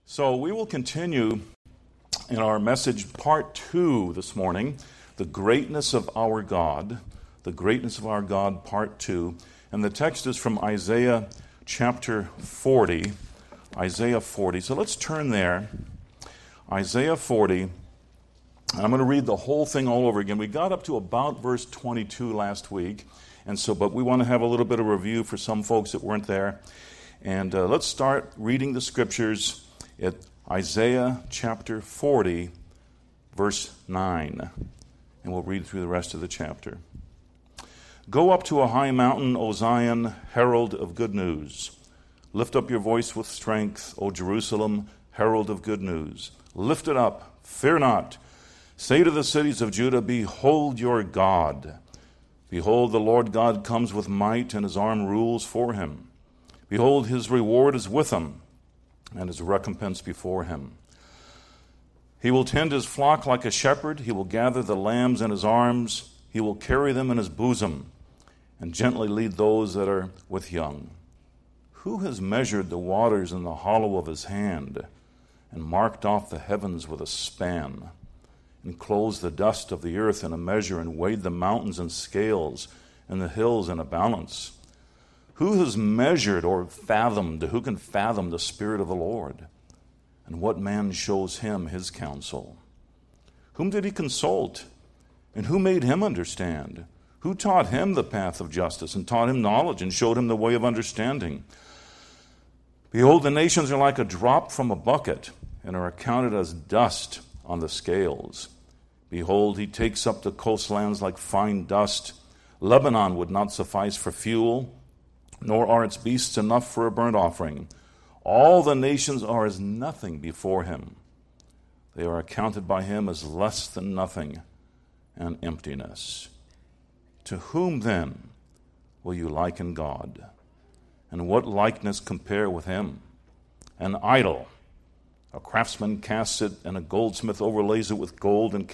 So we will continue in our message part 2 this morning, the greatness of our God, the greatness of our God, part 2. And the text is from Isaiah chapter 40. Isaiah 40. So let's turn there. Isaiah 40. And I'm going to read the whole thing all over again. We got up to about verse 22 last week. But we want to have a little bit of review for some folks that weren't there. And let's start reading the scriptures at Isaiah chapter 40, verse 9. And we'll read through the rest of the chapter. Go up to a high mountain, O Zion, herald of good news. Lift up your voice with strength, O Jerusalem, herald of good news. Lift it up, fear not. Say to the cities of Judah, behold your God. Behold, the Lord God comes with might, and his arm rules for him. Behold, his reward is with him, and his recompense before him. He will tend his flock like a shepherd. He will gather the lambs in his arms. He will carry them in his bosom, and gently lead those that are with young. Who has measured the waters in the hollow of his hand, and marked off the heavens with a span, enclosed the dust of the earth in a measure, and weighed the mountains in scales, and the hills in a balance? Who has measured or fathomed, who can fathom the Spirit of the Lord? And what man shows him his counsel? Whom did he consult? And who made him understand? Who taught him the path of justice, and taught him knowledge, and showed him the way of understanding? Behold, the nations are like a drop from a bucket, and are accounted as dust on the scales. Behold, he takes up the coastlands like fine dust. Lebanon would not suffice for fuel, nor are its beasts enough for a burnt offering. All the nations are as nothing before him. They are accounted by him as less than nothing and emptiness. To whom then will you liken God? And what likeness compare with him? An idol. A craftsman casts it, and a goldsmith overlays it with gold, and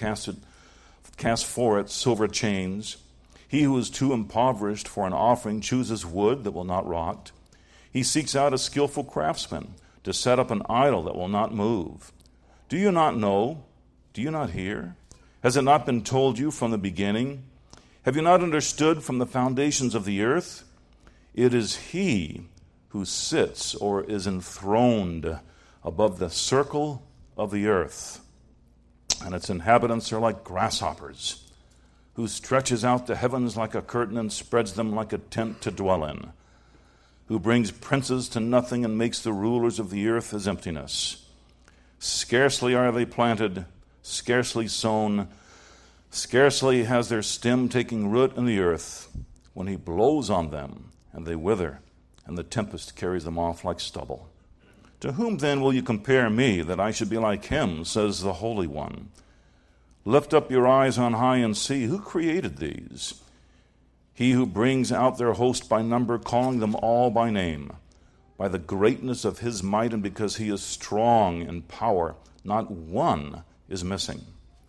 casts for it silver chains. He who is too impoverished for an offering chooses wood that will not rot. He seeks out a skillful craftsman to set up an idol that will not move. Do you not know? Do you not hear? Has it not been told you from the beginning? Have you not understood from the foundations of the earth? It is he who sits or is enthroned above the circle of the earth, and its inhabitants are like grasshoppers, who stretches out the heavens like a curtain and spreads them like a tent to dwell in, who brings princes to nothing and makes the rulers of the earth as emptiness. Scarcely are they planted, scarcely sown, scarcely has their stem taken root in the earth, when he blows on them, and they wither, and the tempest carries them off like stubble. To whom then will you compare me, that I should be like him, says the Holy One? Lift up your eyes on high and see, who created these? He who brings out their host by number, calling them all by name. By the greatness of his might, and because he is strong in power, not one is missing.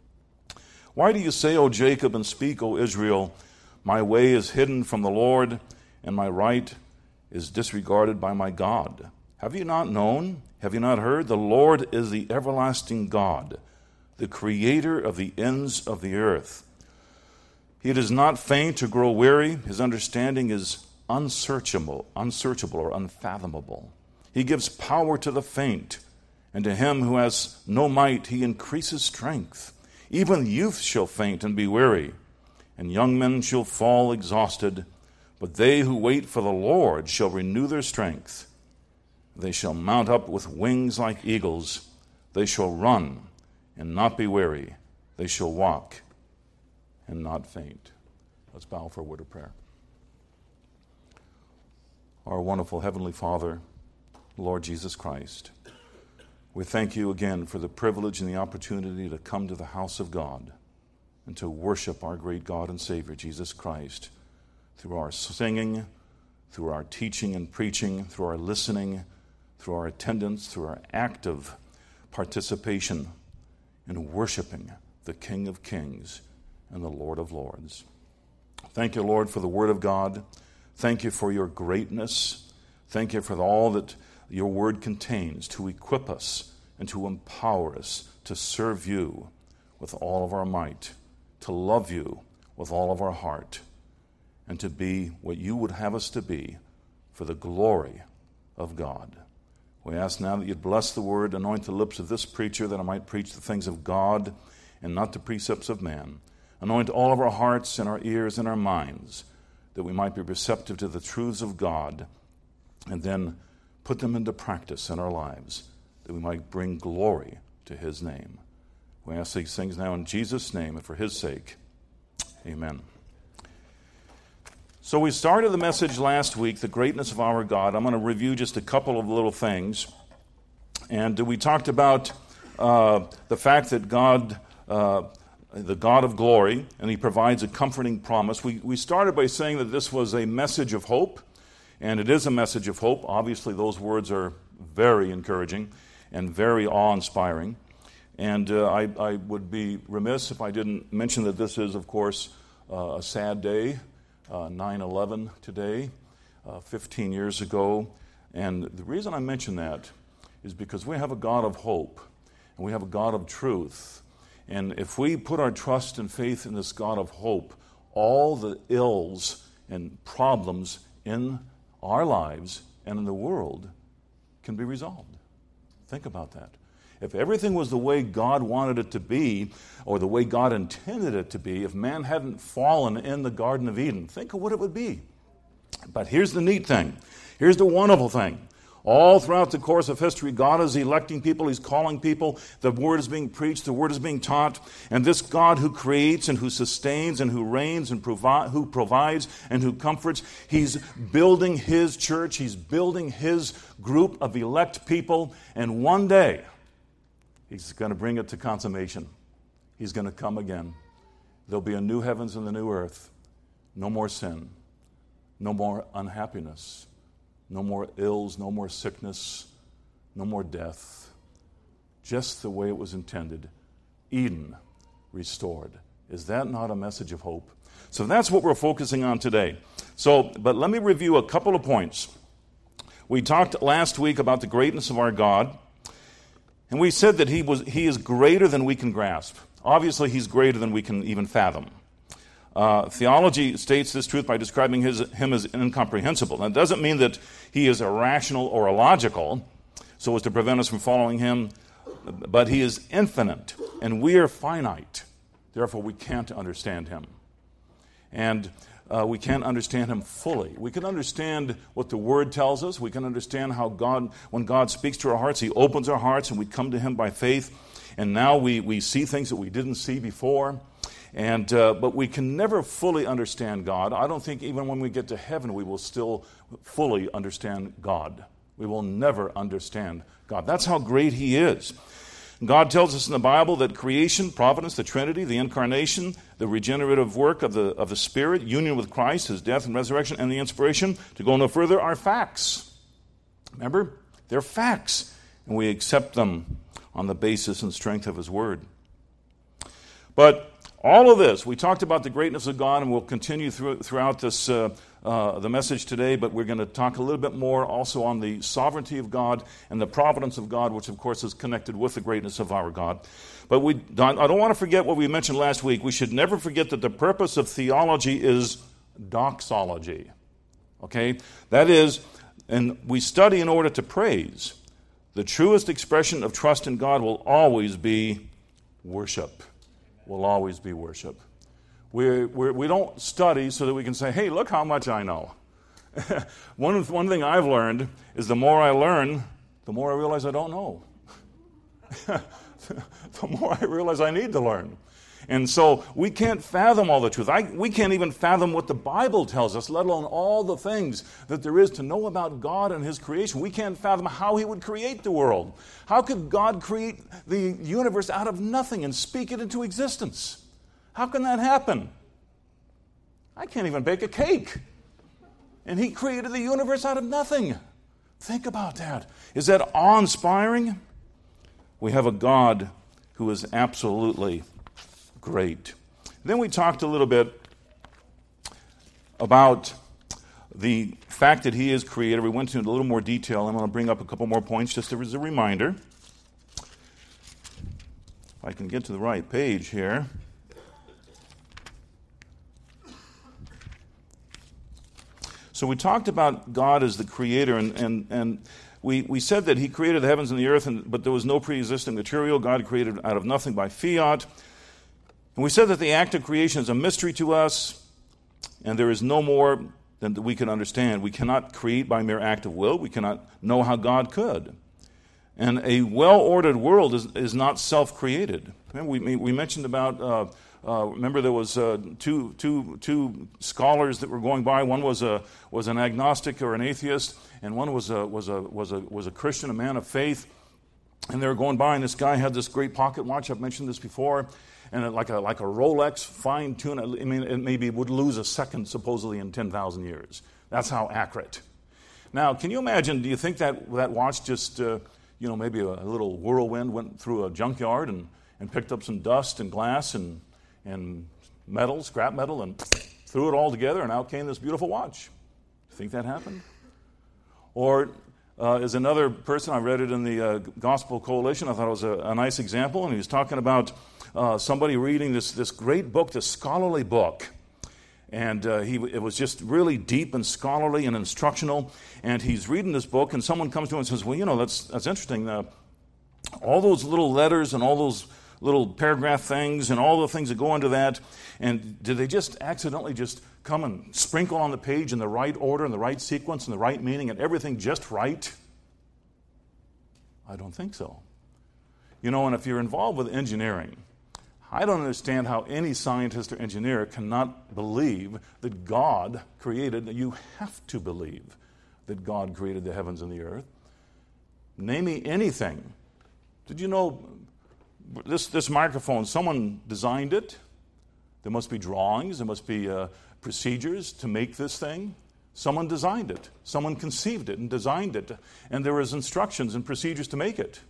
Why do you say, O Jacob, and speak, O Israel, my way is hidden from the Lord, and my right is disregarded by my God? Have you not known? Have you not heard? The Lord is the everlasting God, the creator of the ends of the earth. He does not faint or grow weary. His understanding is unsearchable or unfathomable. He gives power to the faint, and to him who has no might he increases strength. Even youth shall faint and be weary, and young men shall fall exhausted. But they who wait for the Lord shall renew their strength. They shall mount up with wings like eagles. They shall run and not be weary. They shall walk and not faint. Let's bow for a word of prayer. Our wonderful Heavenly Father, Lord Jesus Christ, we thank you again for the privilege and the opportunity to come to the house of God and to worship our great God and Savior, Jesus Christ, through our singing, through our teaching and preaching, through our listening, through our attendance, through our active participation in worshiping the King of Kings and the Lord of Lords. Thank you, Lord, for the Word of God. Thank you for your greatness. Thank you for all that your Word contains to equip us and to empower us to serve you with all of our might, to love you with all of our heart, and to be what you would have us to be for the glory of God. We ask now that you'd bless the word, anoint the lips of this preacher, that I might preach the things of God and not the precepts of man. Anoint all of our hearts and our ears and our minds, that we might be receptive to the truths of God, and then put them into practice in our lives, that we might bring glory to his name. We ask these things now in Jesus' name and for his sake. Amen. So we started the message last week, the greatness of our God. I'm going to review just a couple of little things. And we talked about the fact that God, the God of glory, and he provides a comforting promise. We started by saying that this was a message of hope, and it is a message of hope. Obviously, those words are very encouraging and very awe-inspiring. And I would be remiss if I didn't mention that this is, of course, a sad day. 9/11 today, 15 years ago. And the reason I mention that is because we have a God of hope, and we have a God of truth. And if we put our trust and faith in this God of hope, all the ills and problems in our lives and in the world can be resolved. Think about that. If everything was the way God wanted it to be, or the way God intended it to be, if man hadn't fallen in the Garden of Eden, think of what it would be. But here's the neat thing. Here's the wonderful thing. All throughout the course of history, God is electing people, he's calling people, the word is being preached, the word is being taught, and this God who creates and who sustains and who reigns and who provides and who comforts, he's building his church, he's building his group of elect people, and one day, he's going to bring it to consummation. He's going to come again. There'll be a new heavens and a new earth. No more sin. No more unhappiness. No more ills. No more sickness. No more death. Just the way it was intended. Eden restored. Is that not a message of hope? So that's what we're focusing on today. But let me review a couple of points. We talked last week about the greatness of our God. And we said that he is greater than we can grasp. Obviously, he's greater than we can even fathom. Theology states this truth by describing him as incomprehensible. That doesn't mean that he is irrational or illogical, so as to prevent us from following him, but he is infinite, and we are finite. Therefore, we can't understand him. And we can't understand him fully. We can understand what the Word tells us. We can understand how God, when God speaks to our hearts, he opens our hearts and we come to him by faith. And now we see things that we didn't see before. But we can never fully understand God. I don't think even when we get to heaven we will still fully understand God. We will never understand God. That's how great he is. God tells us in the Bible that creation, providence, the Trinity, the incarnation, the regenerative work of the Spirit, union with Christ, his death and resurrection, and the inspiration, to go no further, are facts. Remember? They're facts. And we accept them on the basis and strength of his word. But all of this, we talked about the greatness of God, and we'll continue throughout this the message today, but we're going to talk a little bit more also on the sovereignty of God and the providence of God, which of course is connected with the greatness of our God. But I don't want to forget what we mentioned last week. We should never forget that the purpose of theology is doxology. Okay? That is, and we study in order to praise. The truest expression of trust in God will always be worship. Will always be worship. We don't study so that we can say, hey, look how much I know. One thing I've learned is the more I learn, the more I realize I don't know. The more I realize I need to learn. And so we can't fathom all the truth. We can't even fathom what the Bible tells us, let alone all the things that there is to know about God and his creation. We can't fathom how he would create the world. How could God create the universe out of nothing and speak it into existence? How can that happen? I can't even bake a cake. And he created the universe out of nothing. Think about that. Is that awe-inspiring? We have a God who is absolutely great. Then we talked a little bit about the fact that he is creator. We went into a little more detail. I'm going to bring up a couple more points just as a reminder. I can get to the right page here. So we talked about God as the creator, and we said that he created the heavens and the earth, but there was no pre-existing material. God created out of nothing by fiat. And we said that the act of creation is a mystery to us, and there is no more than we can understand. We cannot create by mere act of will. We cannot know how God could. And a well-ordered world is not self-created. We mentioned about... remember, there was two scholars that were going by. One was an agnostic or an atheist, and one was a Christian, a man of faith. And they were going by, and this guy had this great pocket watch. I've mentioned this before, and like a Rolex, fine-tuned. I mean, it maybe would lose a second supposedly in 10,000 years. That's how accurate. Now, can you imagine? Do you think that watch just maybe a little whirlwind went through a junkyard and picked up some dust and glass and metal, scrap metal, and threw it all together, and out came this beautiful watch? You think that happened? Or is another person, I read it in the Gospel Coalition, I thought it was a nice example, and he was talking about somebody reading this great book, this scholarly book, and it was just really deep and scholarly and instructional, and he's reading this book, and someone comes to him and says, well, that's interesting, all those little letters and all those little paragraph things and all the things that go into that, and did they just accidentally just come and sprinkle on the page in the right order and the right sequence and the right meaning and everything just right? I don't think so. And if you're involved with engineering, I don't understand how any scientist or engineer cannot believe that God created. You have to believe that God created the heavens and the earth. Name me anything. Did you know this microphone, someone designed it? There must be drawings, there must be procedures to make this thing. Someone designed it. Someone conceived it and designed it. And there was instructions and procedures to make it.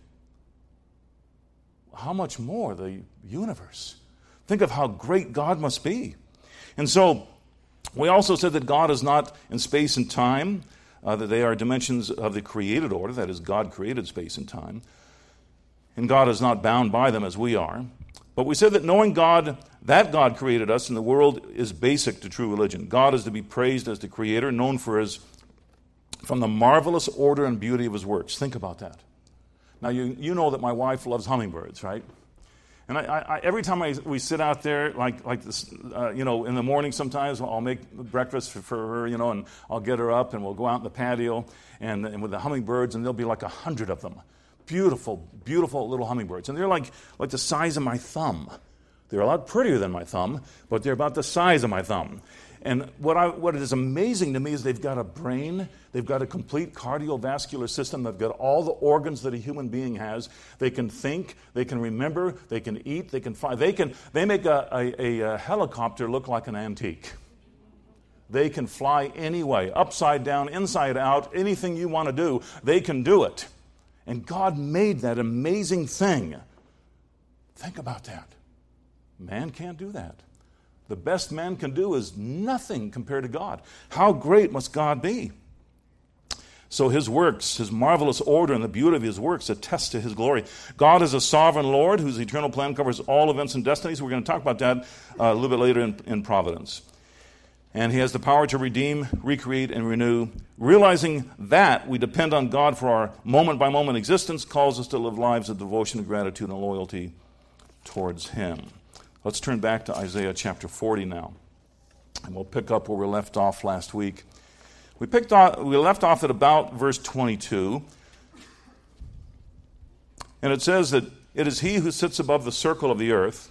How much more the universe? Think of how great God must be. And so, we also said that God is not in space and time, that they are dimensions of the created order, that is, God created space and time. And God is not bound by them as we are. But we said that knowing God, that God created us and the world, is basic to true religion. God is to be praised as the creator, known from the marvelous order and beauty of his works. Think about that. Now, you know that my wife loves hummingbirds, right? And I every time we sit out there, like this, in the morning sometimes, I'll make breakfast for her, and I'll get her up and we'll go out in the patio and with the hummingbirds, and there'll be like 100 of them. Beautiful, beautiful little hummingbirds. And they're like the size of my thumb. They're a lot prettier than my thumb, but they're about the size of my thumb. And what is amazing to me is they've got a brain, they've got a complete cardiovascular system, they've got all the organs that a human being has. They can think, they can remember, they can eat, they can fly. They make a helicopter look like an antique. They can fly any way, upside down, inside out, anything you want to do, they can do it. And God made that amazing thing. Think about that. Man can't do that. The best man can do is nothing compared to God. How great must God be? So his works, his marvelous order and the beauty of his works attest to his glory. God is a sovereign Lord whose eternal plan covers all events and destinies. We're going to talk about that a little bit later in Providence. And he has the power to redeem, recreate, and renew. Realizing that we depend on God for our moment-by-moment existence calls us to live lives of devotion and gratitude and loyalty towards him. Let's turn back to Isaiah chapter 40 now. And we'll pick up where we left off last week. We left off at about verse 22. And it says that it is he who sits above the circle of the earth,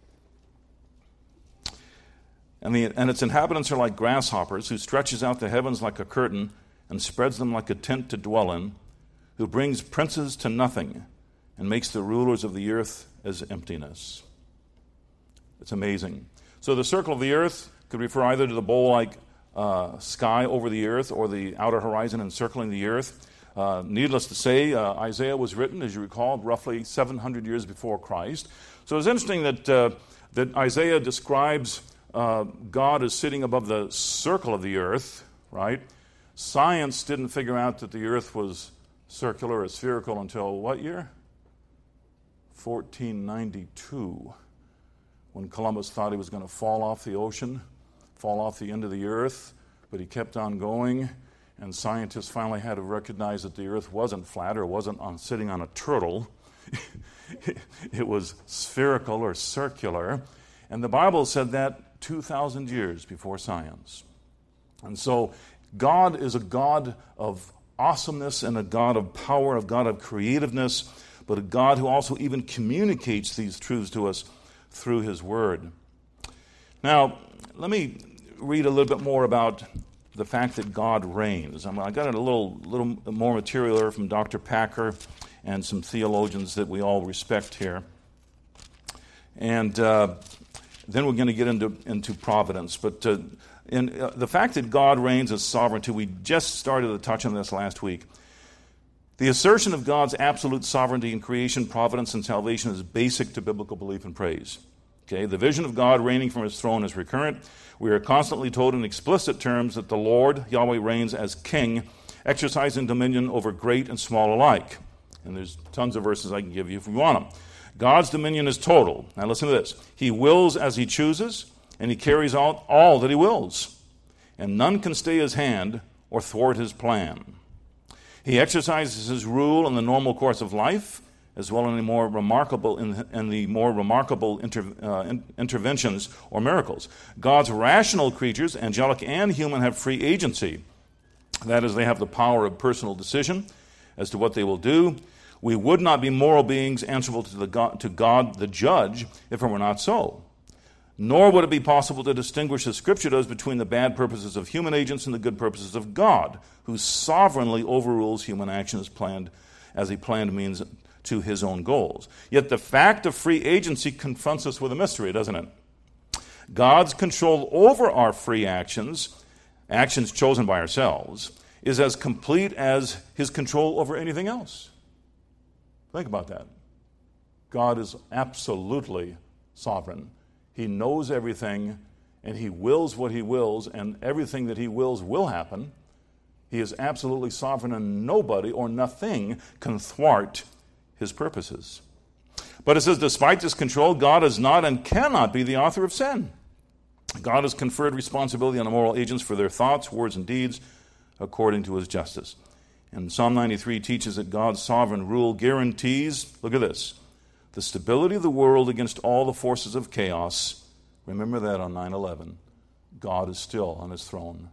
and its inhabitants are like grasshoppers, who stretches out the heavens like a curtain and spreads them like a tent to dwell in, who brings princes to nothing and makes the rulers of the earth as emptiness. It's amazing. So the circle of the earth could refer either to the bowl-like sky over the earth or the outer horizon encircling the earth. Needless to say, Isaiah was written, as you recall, roughly 700 years before Christ. So it's interesting that Isaiah describes God as sitting above the circle of the earth, right? Science didn't figure out that the earth was circular or spherical until what year? 1492, when Columbus thought he was going to fall off the ocean, fall off the end of the earth, but he kept on going, and scientists finally had to recognize that the earth wasn't flat or wasn't sitting on a turtle. It was spherical or circular, and the Bible said that 2,000 years before science. And so God is a God of awesomeness and a God of power, a God of creativeness, but a God who also even communicates these truths to us through His Word. Now, let me read a little bit more about the fact that God reigns. I got a little more material here from Dr. Packer and some theologians that we all respect here. And then we're going to get into providence. But the fact that God reigns as sovereignty, we just started to touch on this last week. The assertion of God's absolute sovereignty in creation, providence, and salvation is basic to biblical belief and praise. Okay, the vision of God reigning from His throne is recurrent. We are constantly told in explicit terms that the Lord, Yahweh, reigns as king, exercising dominion over great and small alike. And there's tons of verses I can give you if you want them. God's dominion is total. Now listen to this. He wills as He chooses, and He carries out all that He wills. And none can stay His hand or thwart His plan. He exercises His rule in the normal course of life, as well in the more remarkable interventions or miracles. God's rational creatures, angelic and human, have free agency. That is, they have the power of personal decision as to what they will do. We would not be moral beings answerable to God, the judge, if it were not so. Nor would it be possible to distinguish, as Scripture does, between the bad purposes of human agents and the good purposes of God, who sovereignly overrules human action as He planned means to His own goals. Yet the fact of free agency confronts us with a mystery, doesn't it? God's control over our free actions chosen by ourselves, is as complete as His control over anything else. Think about that. God is absolutely sovereign. He knows everything, and He wills what He wills, and everything that He wills will happen. He is absolutely sovereign, and nobody or nothing can thwart His purposes. But it says, despite this control, God is not and cannot be the author of sin. God has conferred responsibility on the moral agents for their thoughts, words, and deeds according to His justice. And Psalm 93 teaches that God's sovereign rule guarantees, look at this, the stability of the world against all the forces of chaos. Remember that on 9/11. God is still on His throne.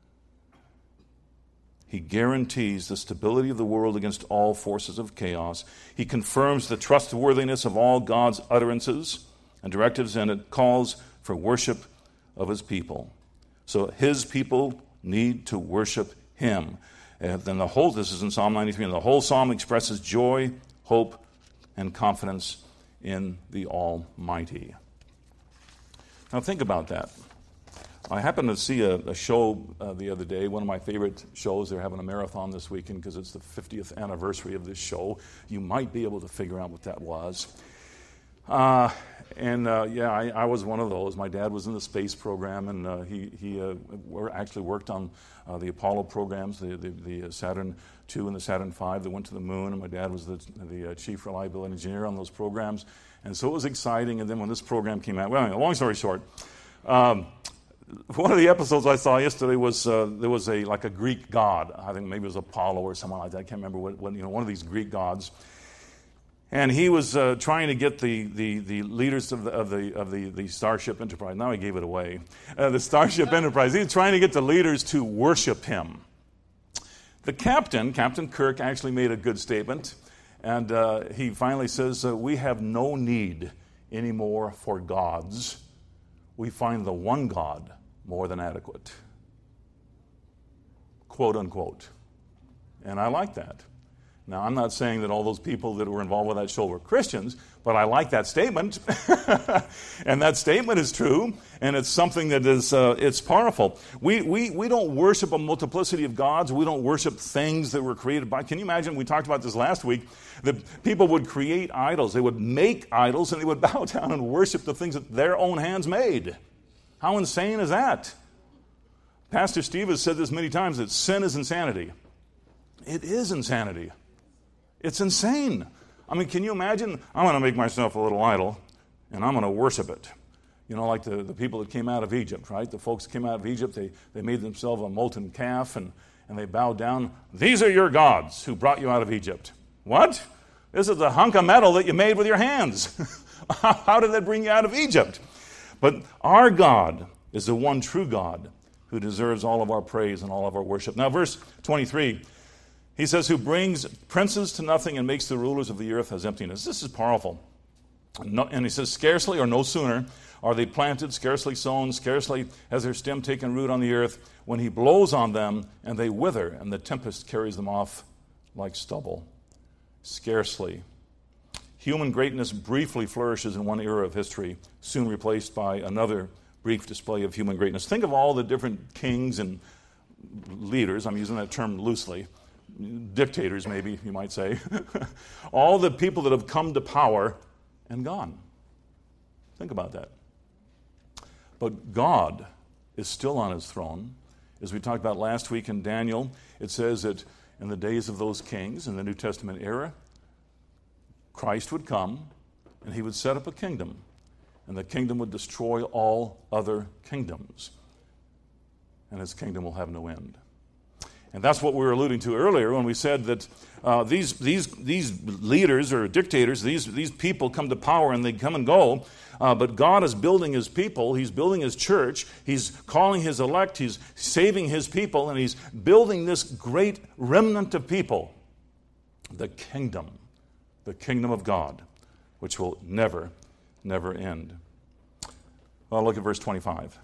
He guarantees the stability of the world against all forces of chaos. He confirms the trustworthiness of all God's utterances and directives, and it calls for worship of His people. So His people need to worship Him. And then this is in Psalm 93, and the whole psalm expresses joy, hope, and confidence in the Almighty. Now think about that. I happened to see a show the other day, one of my favorite shows. They're having a marathon this weekend because it's the 50th anniversary of this show. You might be able to figure out what that was. I was one of those. My dad was in the space program, and he actually worked on the Apollo programs, the Saturn II and the Saturn V that went to the moon, and my dad was the chief reliability engineer on those programs. And so it was exciting, and then when this program came out, well, anyway, long story short, one of the episodes I saw yesterday was there was a Greek god. I think maybe it was Apollo or someone like that. I can't remember what one of these Greek gods. And he was trying to get the leaders of the Starship Enterprise. Now he gave it away. The Starship Enterprise. He was trying to get the leaders to worship him. The Captain Kirk, actually made a good statement, and he finally says, "We have no need anymore for gods. We find the one God more than adequate." Quote unquote. And I like that. Now, I'm not saying that all those people that were involved with that show were Christians, but I like that statement. And that statement is true, and it's something that is it's powerful. We don't worship a multiplicity of gods. We don't worship things that were created by. Can you imagine? We talked about this last week. That people would create idols. They would make idols, and they would bow down and worship the things that their own hands made. How insane is that? Pastor Steve has said this many times, that sin is insanity. It is insanity. It's insane. I mean, can you imagine? I'm going to make myself a little idol, and I'm going to worship it. You know, like the people that came out of Egypt, right? The folks that came out of Egypt, they made themselves a molten calf, and they bowed down. These are your gods who brought you out of Egypt. What? This is a hunk of metal that you made with your hands. How did that bring you out of Egypt? But our God is the one true God who deserves all of our praise and all of our worship. Now, verse 23, he says, who brings princes to nothing and makes the rulers of the earth as emptiness. This is powerful. And he says, scarcely or no sooner are they planted, scarcely sown, scarcely has their stem taken root on the earth, when he blows on them and they wither, and the tempest carries them off like stubble. Scarcely. Human greatness briefly flourishes in one era of history, soon replaced by another brief display of human greatness. Think of all the different kings and leaders, I'm using that term loosely, dictators maybe you might say, all the people that have come to power and gone. Think about that. But God is still on his throne. As we talked about last week in Daniel, it says that in the days of those kings in the New Testament era, Christ would come and he would set up a kingdom, and the kingdom would destroy all other kingdoms, and his kingdom will have no end. And that's what we were alluding to earlier when we said that these leaders or dictators, these people come to power and they come and go, but God is building his people, he's building his church, he's calling his elect, he's saving his people, and he's building this great remnant of people, the kingdom of God, which will never, never end. Well, look at verse 25.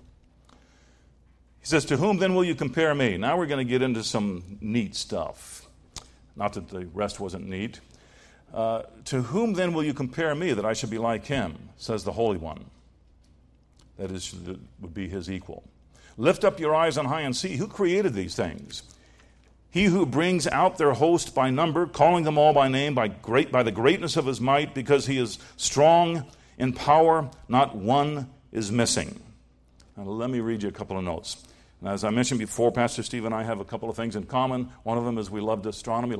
He says, to whom then will you compare me? Now we're going to get into some neat stuff. Not that the rest wasn't neat. To whom then will you compare me that I should be like him, says the Holy One. That would be his equal. Lift up your eyes on high and see who created these things. He who brings out their host by number, calling them all by name, by the greatness of his might, because he is strong in power, not one is missing. Now let me read you a couple of notes. And as I mentioned before, Pastor Steve and I have a couple of things in common. One of them is we love astronomy.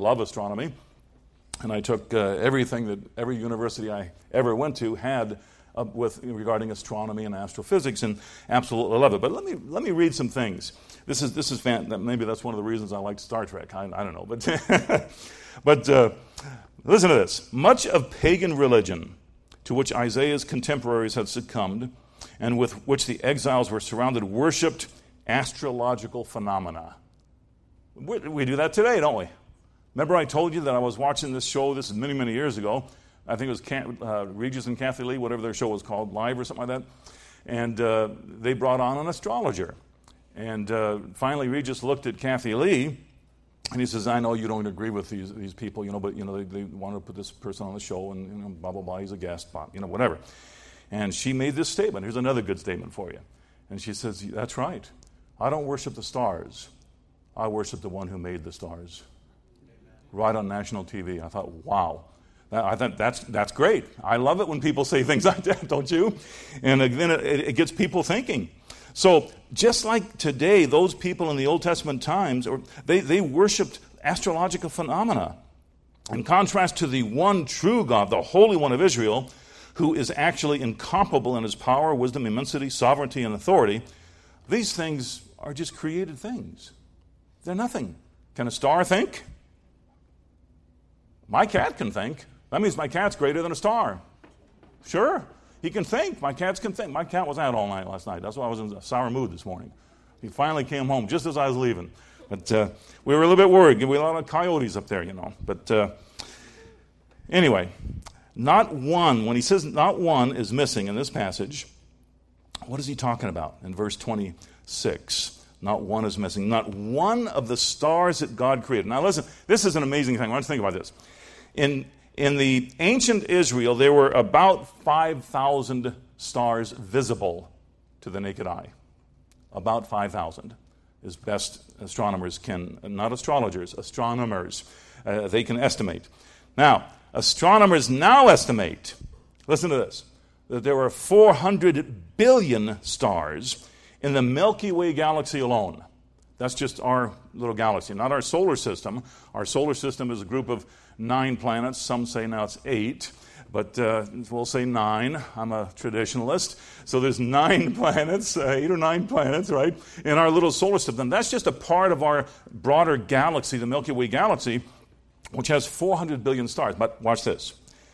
And I took everything that every university I ever went to had regarding astronomy and astrophysics, and absolutely love it. But let me read some things. This is maybe that's one of the reasons I like Star Trek. I don't know, but listen to this. Much of pagan religion, to which Isaiah's contemporaries had succumbed, and with which the exiles were surrounded, worshipped astrological phenomena. We do that today, don't we? Remember I told you that I was watching this show, this is many, many years ago. I think it was Regis and Kathy Lee, whatever their show was called, Live or something like that. And they brought on an astrologer. And finally Regis looked at Kathy Lee, and he says, I know you don't agree with these people, but they wanted to put this person on the show, and blah, blah, blah, he's a guest, whatever. And she made this statement. Here's another good statement for you. And she says, that's right. I don't worship the stars. I worship the one who made the stars. Right on national TV. I thought, wow. I thought that's great. I love it when people say things like that, don't you? And then it gets people thinking. So just like today, those people in the Old Testament times, they worshipped astrological phenomena. In contrast to the one true God, the Holy One of Israel, who is actually incomparable in his power, wisdom, immensity, sovereignty, and authority, these things are just created things. They're nothing. Can a star think? My cat can think. That means my cat's greater than a star. Sure, he can think. My cats can think. My cat was out all night last night. That's why I was in a sour mood this morning. He finally came home just as I was leaving. But we were a little bit worried. We had a lot of coyotes up there, But anyway, not one, when he says not one is missing in this passage, what is he talking about in verse 26? Not one is missing. Not one of the stars that God created. Now listen, this is an amazing thing. I want you to think about this. In the ancient Israel, there were about 5,000 stars visible to the naked eye. About 5,000 is best astronomers can, not astrologers, astronomers, they can estimate. Now, astronomers now estimate, listen to this, that there are 400 billion stars in the Milky Way galaxy alone. That's just our little galaxy, not our solar system. Our solar system is a group of 9 planets. Some say now it's 8, but we'll say 9. I'm a traditionalist. So there's 9 planets, 8 or 9 planets, right, in our little solar system. That's just a part of our broader galaxy, the Milky Way galaxy, which has 400 billion stars. But watch this.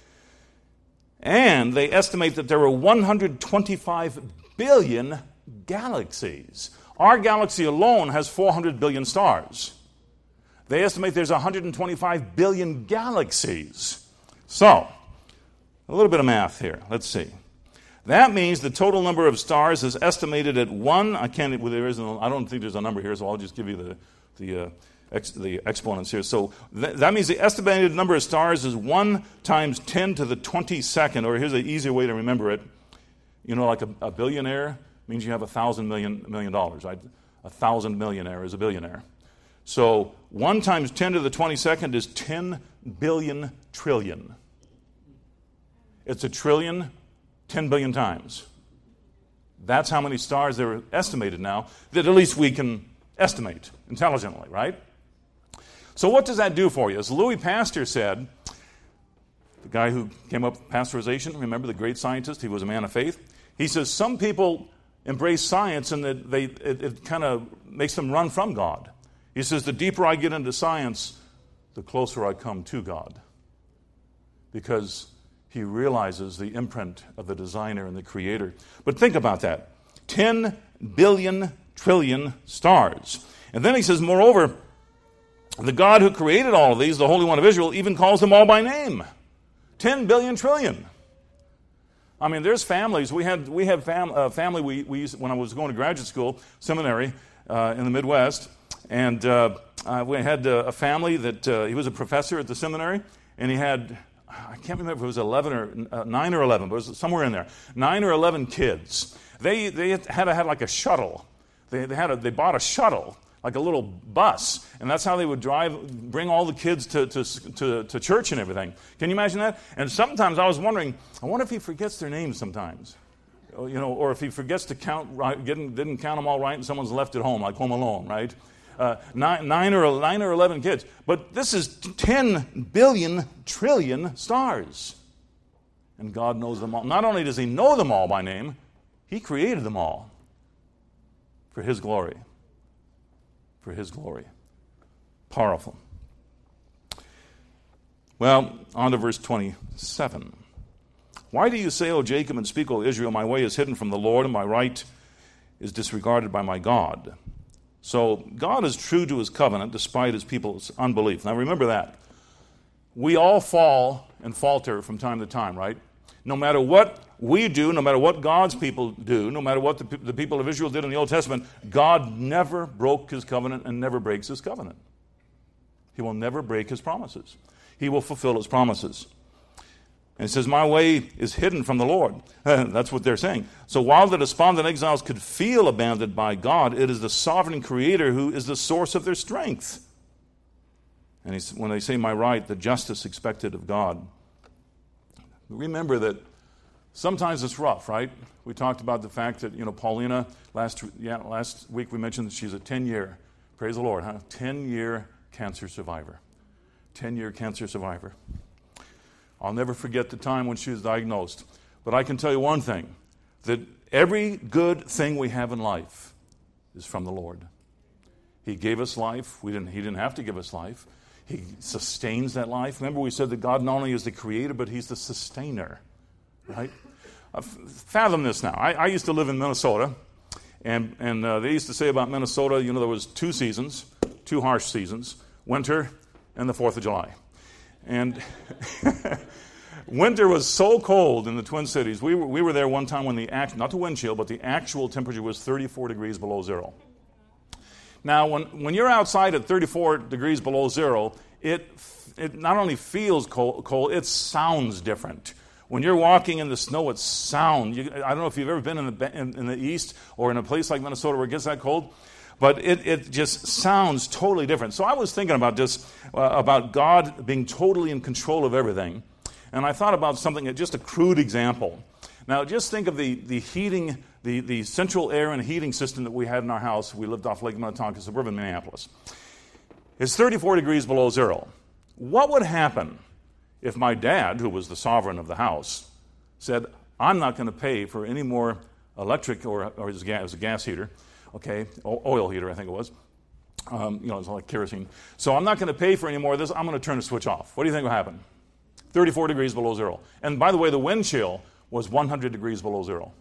And they estimate that there are 125 billion galaxies. Our galaxy alone has 400 billion stars. They estimate there's 125 billion galaxies. So, a little bit of math here. Let's see. That means the total number of stars is estimated at 1. I don't think there's a number here, so I'll just give you the exponents here. So that means the estimated number of stars is 1 times 10 to the 22nd, or here's an easier way to remember it. You know, like a billionaire means you have $1,000 million, right? 1,000 millionaire is a billionaire. So 1 times 10 to the 22nd is 10 billion trillion. It's a trillion, 10 billion times. That's how many stars there are estimated now, that at least we can estimate intelligently, right? So what does that do for you? As Louis Pasteur said, the guy who came up with pasteurization, remember the great scientist, he was a man of faith. He says some people embrace science and that it kind of makes them run from God. He says the deeper I get into science, the closer I come to God. Because he realizes the imprint of the designer and the creator. But think about that. 10 billion trillion stars. And then he says, moreover, the God who created all of these, the Holy One of Israel, even calls them all by name. 10 billion trillion. I mean, there's families. We have family we used, when I was going to graduate school, seminary in the Midwest, and we had a family that he was a professor at the seminary, and he had, I can't remember if it was 11 or 9 or 11, but it was somewhere in there, 9 or 11 kids. They had to have like a shuttle. They bought a shuttle, like a little bus, and that's how they would bring all the kids to church and everything. Can you imagine that? And sometimes I was wondering, I wonder if he forgets their names sometimes, you know, or if he forgets to count right, didn't count them all right, and someone's left at home, like Home Alone, right? 9 or 11 kids, but this is 10 billion trillion stars, and God knows them all. Not only does He know them all by name, He created them all for His glory. For His glory. Powerful. Well, on to verse 27. Why do you say, O Jacob, and speak, O Israel, my way is hidden from the Lord, and my right is disregarded by my God? So God is true to His covenant despite His people's unbelief. Now remember that. We all fall and falter from time to time, right? No matter what we do, no matter what God's people do, no matter what the people of Israel did in the Old Testament, God never broke His covenant and never breaks His covenant. He will never break His promises. He will fulfill His promises. And it says, my way is hidden from the Lord. That's what they're saying. So while the despondent exiles could feel abandoned by God, it is the sovereign Creator who is the source of their strength. And when they say my right, the justice expected of God. Remember that sometimes it's rough, right? We talked about the fact that, Paulina, last week we mentioned that she's a 10-year, praise the Lord, 10-year cancer survivor. 10-year cancer survivor. I'll never forget the time when she was diagnosed. But I can tell you one thing, that every good thing we have in life is from the Lord. He gave us life. He didn't have to give us life. He sustains that life. Remember we said that God not only is the creator, but He's the sustainer. Right? Fathom this now. I used to live in Minnesota, and they used to say about Minnesota, there was 2 seasons, 2 harsh seasons, winter and the 4th of July. And winter was so cold in the Twin Cities. We were there one time when not the wind chill, but the actual temperature was 34 degrees below zero. Now, when you're outside at 34 degrees below zero, it not only feels cold, it sounds different. When you're walking in the snow, it sounds. I don't know if you've ever been in the east or in a place like Minnesota where it gets that cold, but it just sounds totally different. So I was thinking about this, about God being totally in control of everything, and I thought about something, just a crude example. Now, just think of the heating, the central air and heating system that we had in our house. We lived off Lake Minnetonka, suburban Minneapolis. It's 34 degrees below zero. What would happen if my dad, who was the sovereign of the house, said, I'm not going to pay for any more electric, or it was a gas heater, okay, oil heater, I think it was. It's like kerosene. So I'm not going to pay for any more of this. I'm going to turn the switch off. What do you think will happen? 34 degrees below zero. And by the way, the wind chill was 100 degrees below zero.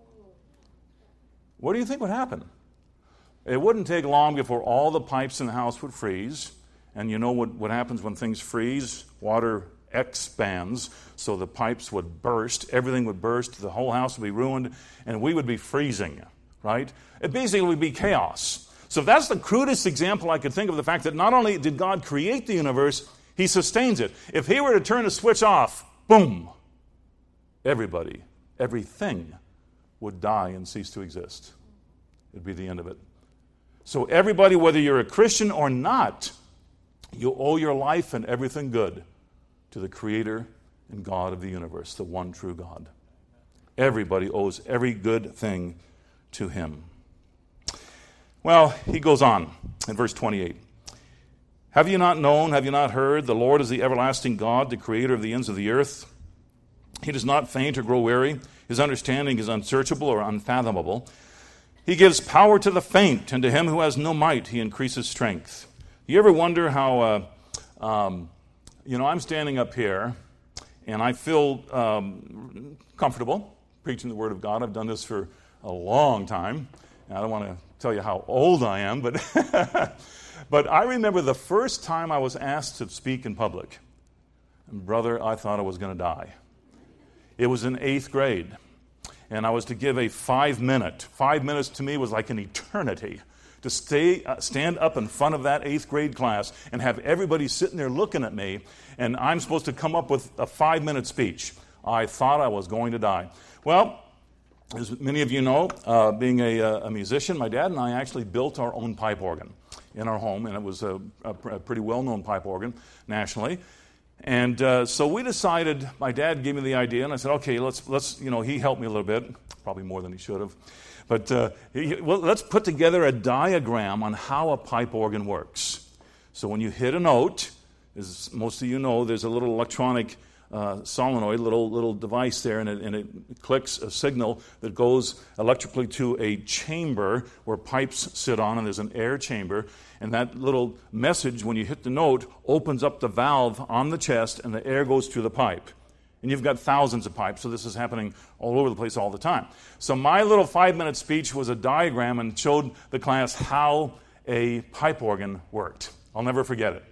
What do you think would happen? It wouldn't take long before all the pipes in the house would freeze. And you know what happens when things freeze? Water expands, so the pipes would burst. Everything would burst. The whole house would be ruined, and we would be freezing, right? It basically would be chaos. So that's the crudest example I could think of the fact that not only did God create the universe, He sustains it. If He were to turn the switch off, boom, everybody, everything would die and cease to exist. It'd be the end of it. So everybody, whether you're a Christian or not, you owe your life and everything good to the Creator and God of the universe, the one true God. Everybody owes every good thing to Him. Well, he goes on in verse 28. Have you not known, have you not heard, the Lord is the everlasting God, the Creator of the ends of the earth. He does not faint or grow weary. His understanding is unsearchable or unfathomable. He gives power to the faint, and to him who has no might he increases strength. You ever wonder how, I'm standing up here, and I feel comfortable preaching the Word of God. I've done this for a long time. I don't want to tell you how old I am, but but I remember the first time I was asked to speak in public. And brother, I thought I was going to die. It was in 8th grade, and I was to give a 5-minute. 5 minutes to me was like an eternity. To stand up in front of that 8th grade class and have everybody sitting there looking at me, and I'm supposed to come up with a 5-minute speech. I thought I was going to die. Well, as many of you know, being a musician, my dad and I actually built our own pipe organ in our home, and it was a pretty well-known pipe organ nationally. And so we decided, my dad gave me the idea, and I said, okay, let's he helped me a little bit, probably more than he should have. But let's put together a diagram on how a pipe organ works. So when you hit a note, as most of you know, there's a little electronic solenoid, little device there, and it clicks a signal that goes electrically to a chamber where pipes sit on, and there's an air chamber. And that little message, when you hit the note, opens up the valve on the chest, and the air goes through the pipe. And you've got thousands of pipes, so this is happening all over the place all the time. So my little 5-minute speech was a diagram and showed the class how a pipe organ worked. I'll never forget it.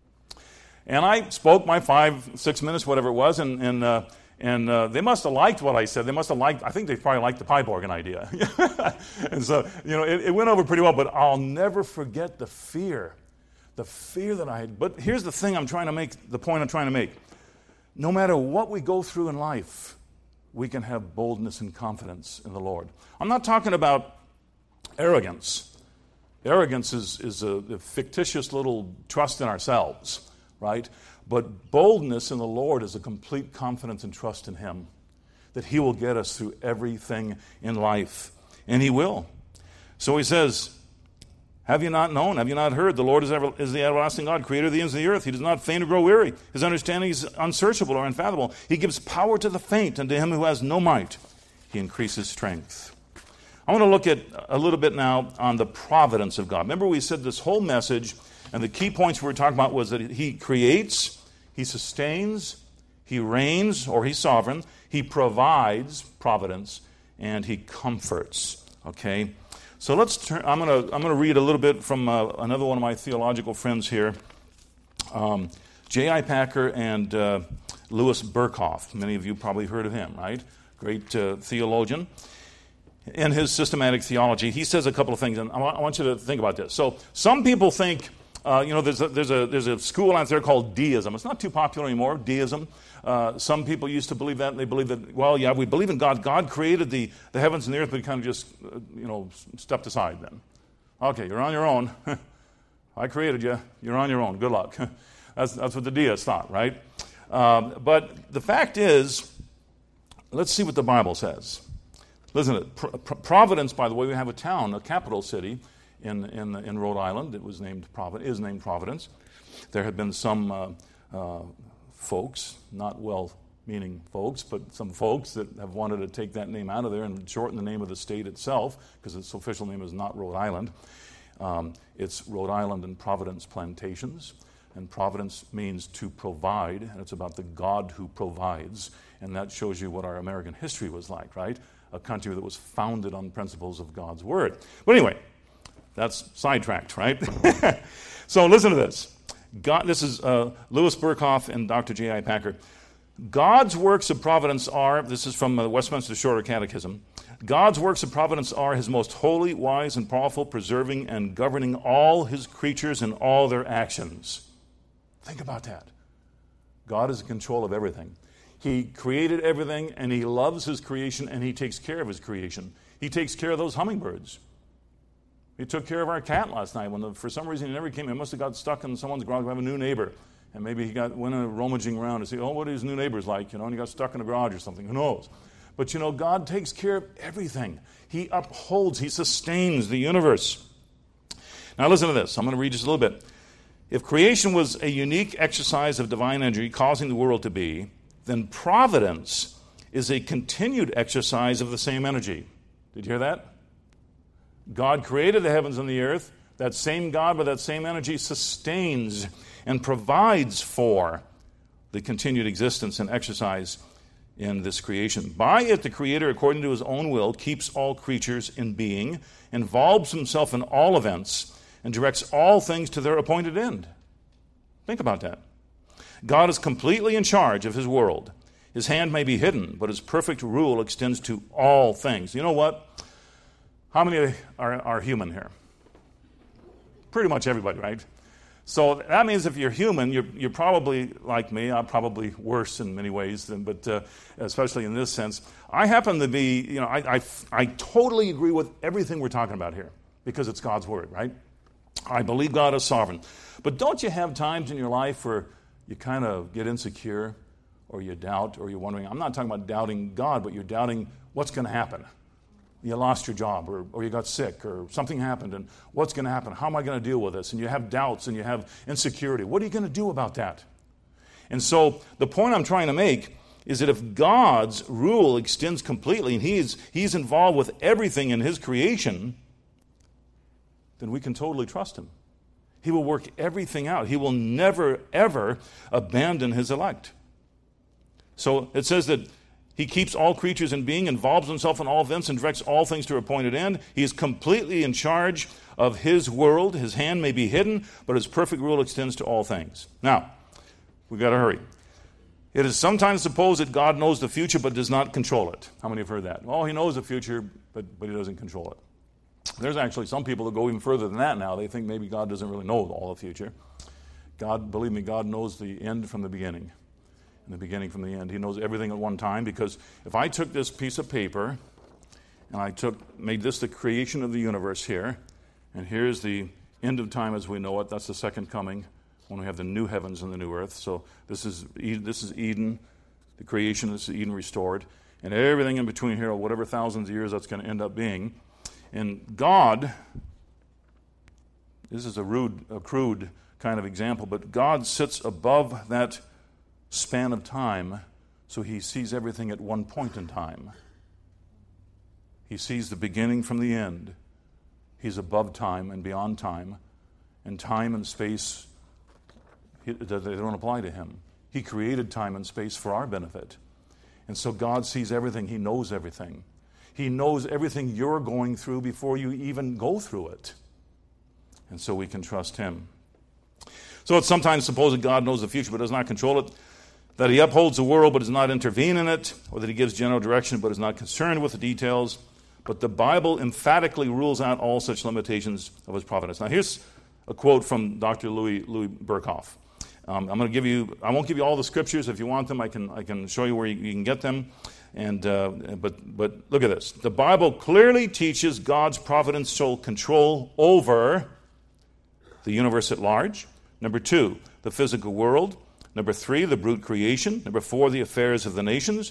And I spoke my 5-6 minutes, whatever it was, and they must have liked what I said. I think they probably liked the pipe organ idea. And so, it went over pretty well, but I'll never forget the fear that I had. But here's the point I'm trying to make. No matter what we go through in life, we can have boldness and confidence in the Lord. I'm not talking about arrogance. Arrogance is a fictitious little trust in ourselves, right? But boldness in the Lord is a complete confidence and trust in Him, that He will get us through everything in life. And He will. So He says, have you not known? Have you not heard? The Lord is the everlasting God, Creator of the ends of the earth. He does not faint or grow weary. His understanding is unsearchable or unfathomable. He gives power to the faint, and to him who has no might, He increases strength. I want to look at a little bit now on the providence of God. Remember, we said this whole message, and the key points we were talking about was that He creates, He sustains, He reigns, or He's sovereign, He provides, providence, and He comforts. Okay? So let's turn. I'm going to read a little bit from another one of my theological friends here, J.I. Packer and Louis Berkhoff. Many of you probably heard of him, right? Great theologian. In his systematic theology, he says a couple of things, and I want you to think about this. So some people think, there's a school out there called deism. It's not too popular anymore, deism. Some people used to believe that, and they believe that, we believe in God. God created the heavens and the earth, but He kind of just, stepped aside then. Okay, you're on your own. I created you. You're on your own. Good luck. That's what the deists thought, right? But the fact is, let's see what the Bible says. Listen to it. Providence, by the way, we have a town, a capital city in Rhode Island. It was named Providence. There have been some folks, not well-meaning folks, but some folks that have wanted to take that name out of there and shorten the name of the state itself, because its official name is not Rhode Island. It's Rhode Island and Providence Plantations. And Providence means to provide, and it's about the God who provides. And that shows you what our American history was like, right? A country that was founded on principles of God's Word. But anyway, that's sidetracked, right? So listen to this. This is Louis Berkhoff and Dr. J.I. Packer. God's works of providence are, this is from the Westminster Shorter Catechism, God's works of providence are his most holy, wise, and powerful, preserving and governing all his creatures in all their actions. Think about that. God is in control of everything. He created everything, and he loves his creation, and he takes care of his creation. He takes care of those hummingbirds. He took care of our cat last night. For some reason he never came. He must have got stuck in someone's garage. We have a new neighbor. And maybe he went rummaging around to see, what are his new neighbors like? And he got stuck in a garage or something. Who knows? But God takes care of everything. He upholds, he sustains the universe. Now listen to this. I'm going to read just a little bit. If creation was a unique exercise of divine energy causing the world to be, then providence is a continued exercise of the same energy. Did you hear that? God created the heavens and the earth. That same God with that same energy sustains and provides for the continued existence and exercise in this creation. By it, the Creator, according to his own will, keeps all creatures in being, involves himself in all events, and directs all things to their appointed end. Think about that. God is completely in charge of his world. His hand may be hidden, but his perfect rule extends to all things. You know what? How many are human here? Pretty much everybody, right? So that means if you're human, you're probably like me. I'm probably worse in many ways, but especially in this sense. I happen to be, I totally agree with everything we're talking about here because it's God's Word, right? I believe God is sovereign. But don't you have times in your life where you kind of get insecure or you doubt or you're wondering, I'm not talking about doubting God, but you're doubting what's going to happen. You lost your job or you got sick or something happened and what's going to happen? How am I going to deal with this? And you have doubts and you have insecurity. What are you going to do about that? And so the point I'm trying to make is that if God's rule extends completely and he's involved with everything in his creation, then we can totally trust him. He will work everything out. He will never, ever abandon his elect. So it says that he keeps all creatures in being, involves himself in all events, and directs all things to their appointed end. He is completely in charge of his world. His hand may be hidden, but his perfect rule extends to all things. Now, we've got to hurry. It is sometimes supposed that God knows the future but does not control it. How many have heard that? Well, he knows the future, but he doesn't control it. There's actually some people that go even further than that now. They think maybe God doesn't really know all the future. God, believe me, God knows the end from the beginning. And the beginning from the end. He knows everything at one time, because if I took this piece of paper and made this the creation of the universe here, and here's the end of time as we know it, that's the second coming, when we have the new heavens and the new earth. So this is Eden, the creation, this is Eden restored, and everything in between here, whatever thousands of years that's going to end up being. And God, this is a crude kind of example, but God sits above that span of time, so he sees everything at one point in time. He sees the beginning from the end. He's above time and beyond time, and time and space, they don't apply to him. He created time and space for our benefit. And so God sees everything. He knows everything. He knows everything you're going through before you even go through it. And so we can trust him. So it's sometimes supposed that God knows the future but does not control it, that he upholds the world but does not intervene in it, or that he gives general direction but is not concerned with the details. But the Bible emphatically rules out all such limitations of his providence. Now here's a quote from Dr. Louis Berkhoff. I won't give you all the scriptures. If you want them, I can show you where you can get them. But look at this. The Bible clearly teaches God's providential control over the universe at large. Number 2, the physical world. Number 3, the brute creation. Number 4, the affairs of the nations.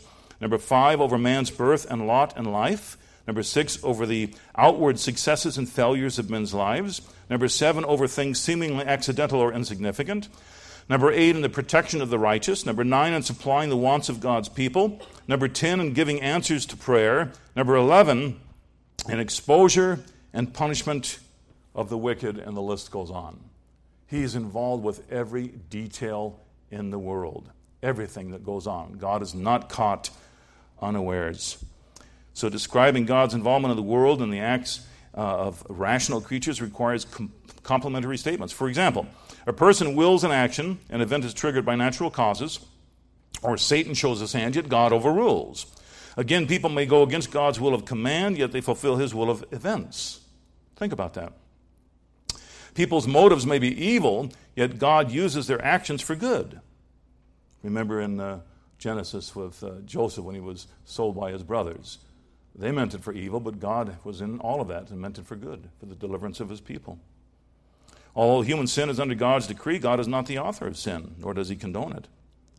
Number 5, over man's birth and lot and life. Number 6, over the outward successes and failures of men's lives. Number 7, over things seemingly accidental or insignificant. Number 8, in the protection of the righteous. Number 9, in supplying the wants of God's people. Number 10, in giving answers to prayer. Number 11, in exposure and punishment of the wicked, and the list goes on. He is involved with every detail in the world, everything that goes on. God is not caught unawares. So describing God's involvement in the world and the acts of rational creatures requires complementary statements. For example, a person wills an action, an event is triggered by natural causes, or Satan shows his hand, yet God overrules. Again, people may go against God's will of command, yet they fulfill his will of events. Think about that. People's motives may be evil, yet God uses their actions for good. Remember in Genesis with Joseph when he was sold by his brothers. They meant it for evil, but God was in all of that and meant it for good, for the deliverance of his people. Although human sin is under God's decree, God is not the author of sin, nor does he condone it.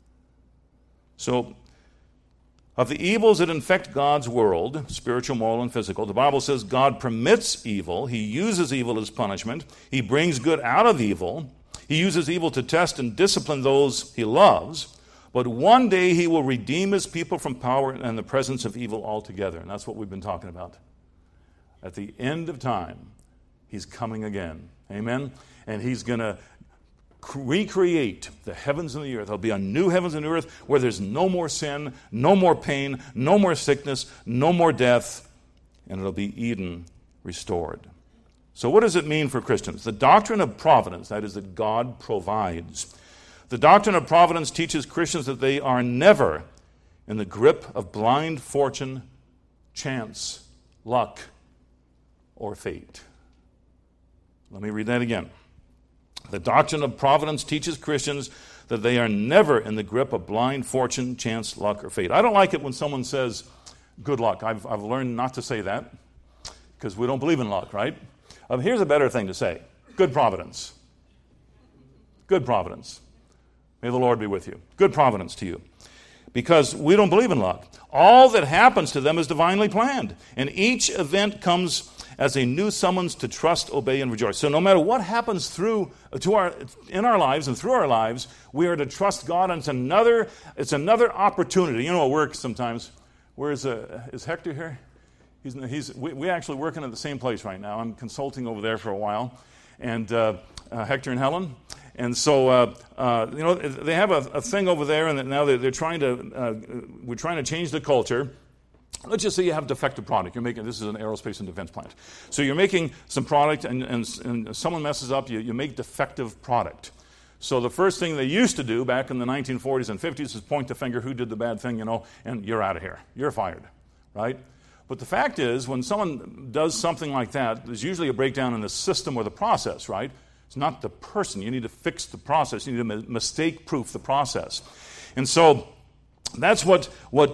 So, of the evils that infect God's world, spiritual, moral, and physical, the Bible says God permits evil. He uses evil as punishment. He brings good out of evil. He uses evil to test and discipline those he loves. But one day he will redeem his people from power and the presence of evil altogether. And that's what we've been talking about. At the end of time, he's coming again. Amen? And he's going to recreate the heavens and the earth. There'll be a new heavens and new earth where there's no more sin, no more pain, no more sickness, no more death, and it'll be Eden restored. So what does it mean for Christians? The doctrine of providence, that is, that God provides. The doctrine of providence teaches Christians that they are never in the grip of blind fortune, chance, luck, or fate. Let me read that again. The doctrine of providence teaches Christians that they are never in the grip of blind fortune, chance, luck, or fate. I don't like it when someone says, good luck. I've learned not to say that because we don't believe in luck, right? Here's a better thing to say. Good providence. Good providence. May the Lord be with you. Good providence to you. Because we don't believe in luck. All that happens to them is divinely planned. And each event comes as a new summons to trust, obey, and rejoice. So no matter what happens in our lives and through our lives, we are to trust God, and it's another opportunity. You know, at work sometimes. Is Hector here? We actually working at the same place right now. I'm consulting over there for a while, and Hector and Helen. And so, they have a thing over there, and now they're trying to. We're trying to change the culture. Let's just say you have defective product. This is an aerospace and defense plant. So you're making some product, and someone messes up. You make defective product. So the first thing they used to do back in the 1940s and 50s is point the finger, who did the bad thing, and you're out of here. You're fired, right? But the fact is, when someone does something like that, there's usually a breakdown in the system or the process, right? It's not the person. You need to fix the process. You need to mistake-proof the process. And so that's what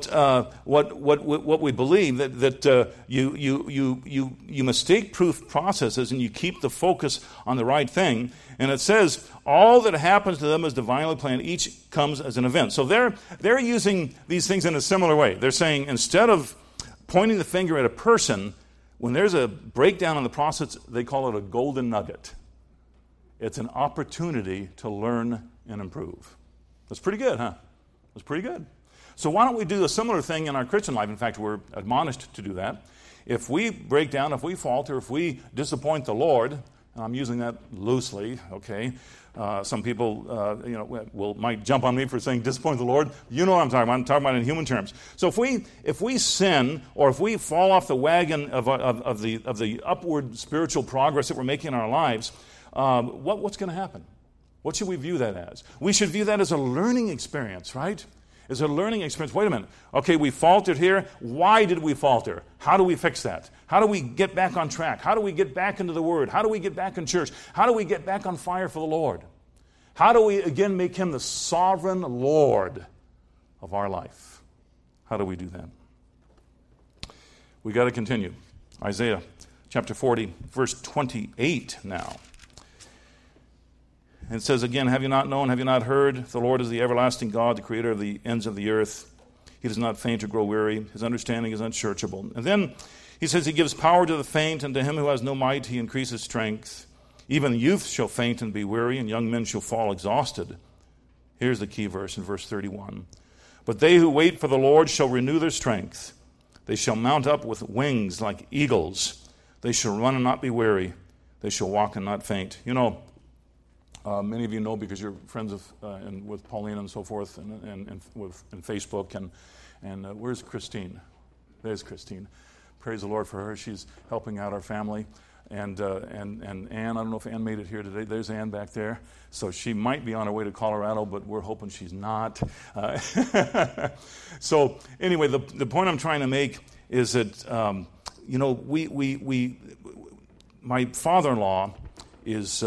we believe, that you mistake-proof processes and you keep the focus on the right thing. And it says all that happens to them is divinely planned. Each comes as an event. So they're using these things in a similar way. They're saying instead of pointing the finger at a person, when there's a breakdown in the process, they call it a golden nugget. It's an opportunity to learn and improve. That's pretty good, huh? That's pretty good. So why don't we do a similar thing in our Christian life? In fact, we're admonished to do that. If we break down, if we falter, if we disappoint the Lord, and I'm using that loosely, okay? Some people, might jump on me for saying disappoint the Lord. You know what I'm talking about. I'm talking about it in human terms. So if we sin, or if we fall off the wagon of the upward spiritual progress that we're making in our lives, what's going to happen? What should we view that as? We should view that as a learning experience, right? As a learning experience. Wait a minute. Okay, we faltered here. Why did we falter? How do we fix that? How do we get back on track? How do we get back into the Word? How do we get back in church? How do we get back on fire for the Lord? How do we again make Him the sovereign Lord of our life? How do we do that? We got to continue. Isaiah chapter 40, verse 28 now. And it says again, have you not known, have you not heard? The Lord is the everlasting God, the creator of the ends of the earth. He does not faint or grow weary. His understanding is unsearchable. And then he says he gives power to the faint, and to him who has no might he increases strength. Even youth shall faint and be weary, and young men shall fall exhausted. Here's the key verse in verse 31. But they who wait for the Lord shall renew their strength. They shall mount up with wings like eagles. They shall run and not be weary. They shall walk and not faint. You know, many of you know because you're friends with Pauline and so forth, and Facebook. And where's Christine? There's Christine. Praise the Lord for her. She's helping out our family. And Ann, I don't know if Ann made it here today. There's Ann back there. So she might be on her way to Colorado, but we're hoping she's not. So anyway, the point I'm trying to make is that, my father-in-law is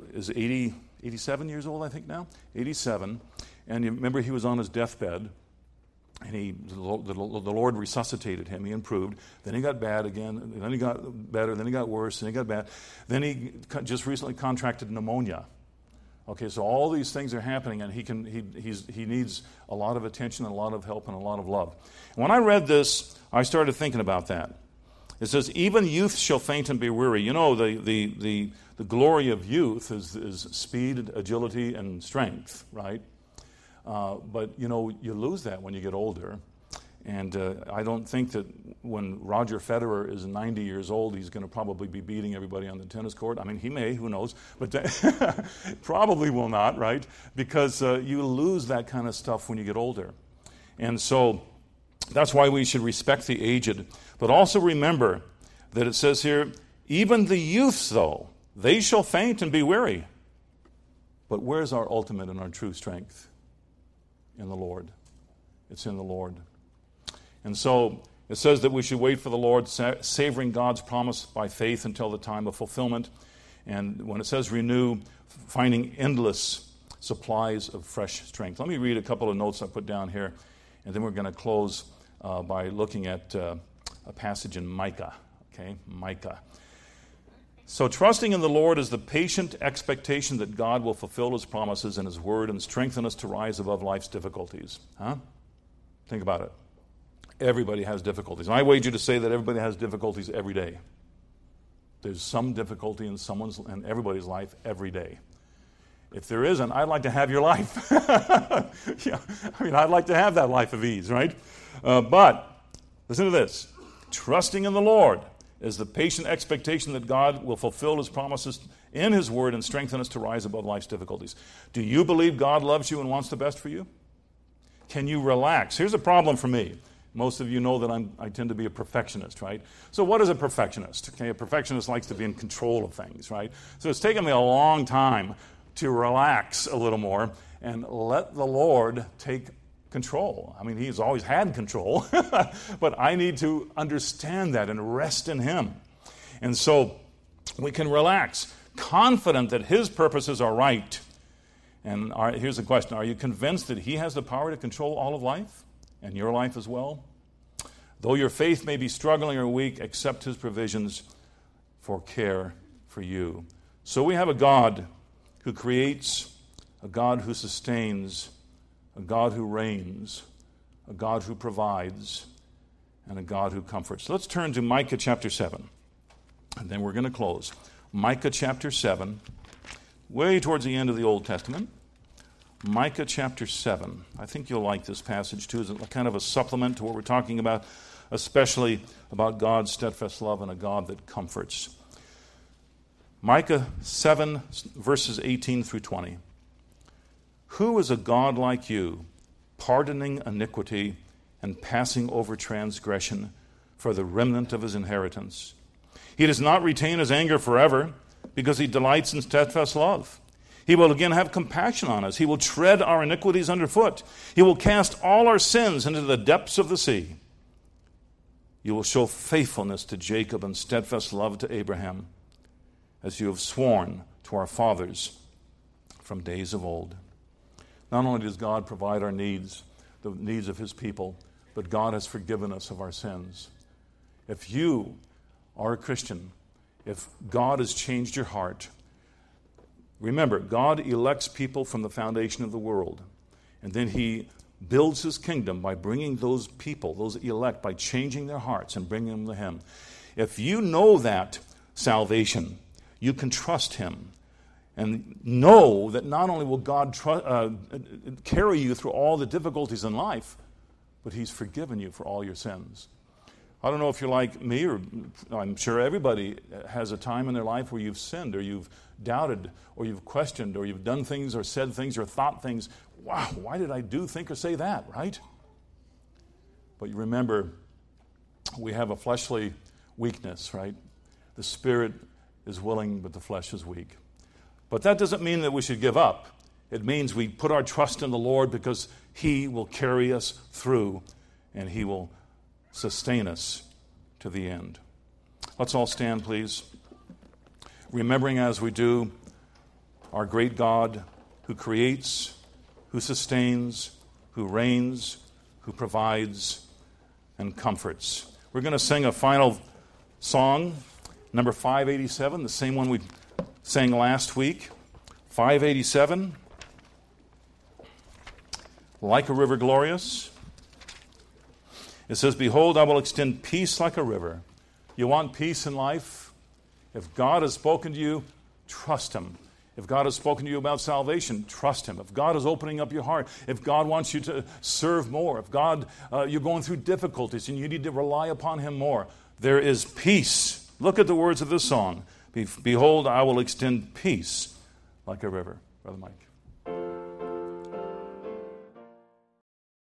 87 years old, I think now, 87. And you remember he was on his deathbed. And the Lord resuscitated him. He improved. Then he got bad again. Then he got better. Then he got worse. Then he got bad. Then he just recently contracted pneumonia. Okay, so all these things are happening, and he needs a lot of attention and a lot of help and a lot of love. And when I read this, I started thinking about that. It says, "Even youth shall faint and be weary." You know, the glory of youth is speed, agility, and strength, right? But, you lose that when you get older. And I don't think that when Roger Federer is 90 years old, he's going to probably be beating everybody on the tennis court. I mean, he may, who knows, but probably will not, right? Because you lose that kind of stuff when you get older. And so that's why we should respect the aged. But also remember that it says here, even the youths, though, they shall faint and be weary. But where's our ultimate and our true strength? In the Lord. It's in the Lord. And so it says that we should wait for the Lord, savoring God's promise by faith until the time of fulfillment. And when it says renew, finding endless supplies of fresh strength. Let me read a couple of notes I put down here, and then we're going to close by looking at a passage in Micah. Okay, Micah. So trusting in the Lord is the patient expectation that God will fulfill His promises in His Word and strengthen us to rise above life's difficulties. Think about it. Everybody has difficulties. And I wager to say that everybody has difficulties every day. There's some difficulty in everybody's life every day. If there isn't, I'd like to have your life. I'd like to have that life of ease, right? But listen to this. Trusting in the Lord is the patient expectation that God will fulfill His promises in His Word and strengthen us to rise above life's difficulties. Do you believe God loves you and wants the best for you? Can you relax? Here's a problem for me. Most of you know that I tend to be a perfectionist, right? So what is a perfectionist? Okay, a perfectionist likes to be in control of things, right? So it's taken me a long time to relax a little more and let the Lord take control. I mean, He's always had control, but I need to understand that and rest in Him. And so we can relax, confident that His purposes are right. And here's the question. Are you convinced that He has the power to control all of life and your life as well? Though your faith may be struggling or weak, accept His provisions for care for you. So we have a God who creates, a God who sustains, a God who reigns, a God who provides, and a God who comforts. Let's turn to Micah chapter 7, and then we're going to close. Micah chapter 7, way towards the end of the Old Testament. Micah chapter 7. I think you'll like this passage too. It's kind of a supplement to what we're talking about, especially about God's steadfast love and a God that comforts. Micah 7, verses 18 through 20. Who is a God like you, pardoning iniquity and passing over transgression for the remnant of His inheritance? He does not retain His anger forever, because He delights in steadfast love. He will again have compassion on us. He will tread our iniquities underfoot. He will cast all our sins into the depths of the sea. You will show faithfulness to Jacob and steadfast love to Abraham, as you have sworn to our fathers from days of old. Not only does God provide our needs, the needs of His people, but God has forgiven us of our sins. If you are a Christian, if God has changed your heart, remember, God elects people from the foundation of the world, and then He builds his kingdom by bringing those people, those elect, by changing their hearts and bringing them to him. If you know that salvation, you can trust him and know that not only will God carry you through all the difficulties in life, but he's forgiven you for all your sins. I don't know if you're like me, or I'm sure everybody has a time in their life where you've sinned, or you've doubted, or you've questioned, or you've done things, or said things, or thought things. Wow, why did I think, or say that, right? But you remember, we have a fleshly weakness, right? The spirit is willing, but the flesh is weak. But that doesn't mean that we should give up. It means we put our trust in the Lord because he will carry us through and he will sustain us to the end. Let's all stand, please. Remembering as we do our great God who creates, who sustains, who reigns, who provides, and comforts. We're going to sing a final song, number 587, the same one we sang last week. 587, Like a River Glorious. It says, behold, I will extend peace like a river. You want peace in life? If God has spoken to you, trust him. If God has spoken to you about salvation, trust him. If God is opening up your heart, if God wants you to serve more, if God, you're going through difficulties and you need to rely upon him more, there is peace. Look at the words of this song. Behold, I will extend peace like a river. Brother Mike.